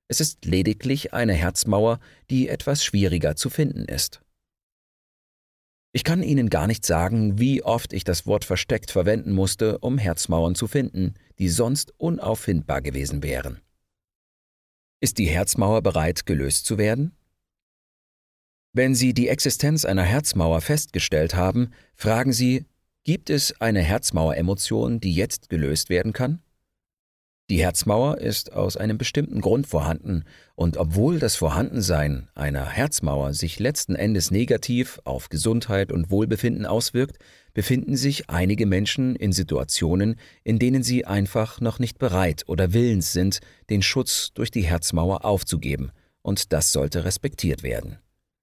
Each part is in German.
Es ist lediglich eine Herzmauer, die etwas schwieriger zu finden ist. Ich kann Ihnen gar nicht sagen, wie oft ich das Wort versteckt verwenden musste, um Herzmauern zu finden, die sonst unauffindbar gewesen wären. Ist die Herzmauer bereit, gelöst zu werden? Wenn Sie die Existenz einer Herzmauer festgestellt haben, fragen Sie, gibt es eine Herzmaueremotion, die jetzt gelöst werden kann? Die Herzmauer ist aus einem bestimmten Grund vorhanden, und obwohl das Vorhandensein einer Herzmauer sich letzten Endes negativ auf Gesundheit und Wohlbefinden auswirkt, befinden sich einige Menschen in Situationen, in denen sie einfach noch nicht bereit oder willens sind, den Schutz durch die Herzmauer aufzugeben, und das sollte respektiert werden.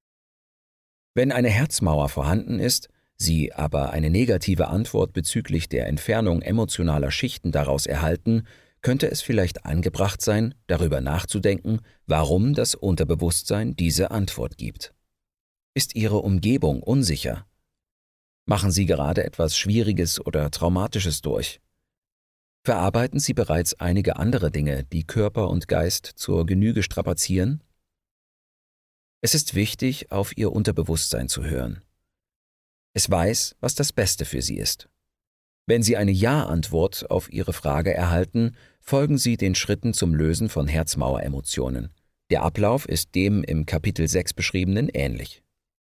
Wenn eine Herzmauer vorhanden ist, Sie aber eine negative Antwort bezüglich der Entfernung emotionaler Schichten daraus erhalten, könnte es vielleicht angebracht sein, darüber nachzudenken, warum das Unterbewusstsein diese Antwort gibt. Ist Ihre Umgebung unsicher? Machen Sie gerade etwas Schwieriges oder Traumatisches durch? Verarbeiten Sie bereits einige andere Dinge, die Körper und Geist zur Genüge strapazieren? Es ist wichtig, auf Ihr Unterbewusstsein zu hören. Es weiß, was das Beste für Sie ist. Wenn Sie eine Ja-Antwort auf Ihre Frage erhalten, folgen Sie den Schritten zum Lösen von Herzmaueremotionen. Der Ablauf ist dem im Kapitel 6 beschriebenen ähnlich.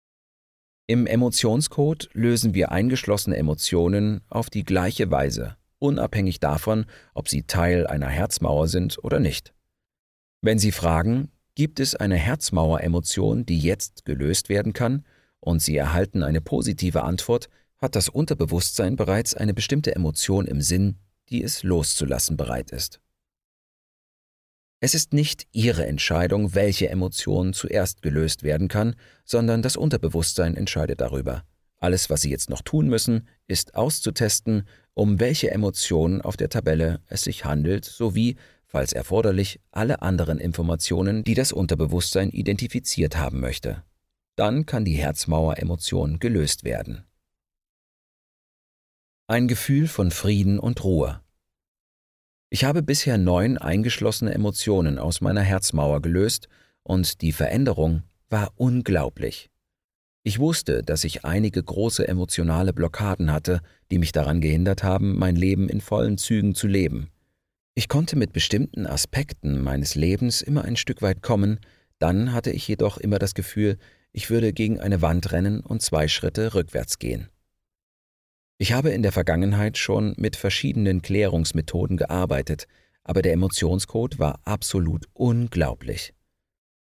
Im Emotionscode lösen wir eingeschlossene Emotionen auf die gleiche Weise, unabhängig davon, ob sie Teil einer Herzmauer sind oder nicht. Wenn Sie fragen, gibt es eine Herzmaueremotion, die jetzt gelöst werden kann, und Sie erhalten eine positive Antwort, hat das Unterbewusstsein bereits eine bestimmte Emotion im Sinn, die es loszulassen bereit ist. Es ist nicht Ihre Entscheidung, welche Emotion zuerst gelöst werden kann, sondern das Unterbewusstsein entscheidet darüber. Alles, was Sie jetzt noch tun müssen, ist auszutesten, um welche Emotion auf der Tabelle es sich handelt, sowie, falls erforderlich, alle anderen Informationen, die das Unterbewusstsein identifiziert haben möchte. Dann kann die Herzmaueremotion gelöst werden. Ein Gefühl von Frieden und Ruhe. Ich habe bisher 9 eingeschlossene Emotionen aus meiner Herzmauer gelöst und die Veränderung war unglaublich. Ich wusste, dass ich einige große emotionale Blockaden hatte, die mich daran gehindert haben, mein Leben in vollen Zügen zu leben. Ich konnte mit bestimmten Aspekten meines Lebens immer ein Stück weit kommen, dann hatte ich jedoch immer das Gefühl, ich würde gegen eine Wand rennen und 2 Schritte rückwärts gehen. Ich habe in der Vergangenheit schon mit verschiedenen Klärungsmethoden gearbeitet, aber der Emotionscode war absolut unglaublich.